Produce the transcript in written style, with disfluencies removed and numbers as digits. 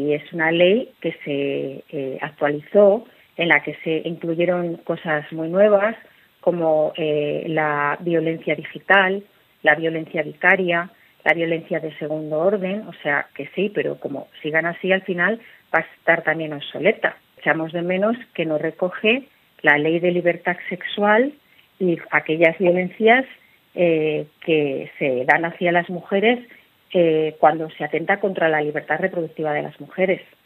y es una ley que se actualizó, en la que se incluyeron cosas muy nuevas como la violencia digital, la violencia vicaria, la violencia de segundo orden, o sea que sí, pero como sigan así al final va a estar también obsoleta. Echamos de menos que no recoge la ley de libertad sexual y aquellas violencias que se dan hacia las mujeres cuando se atenta contra la libertad reproductiva de las mujeres.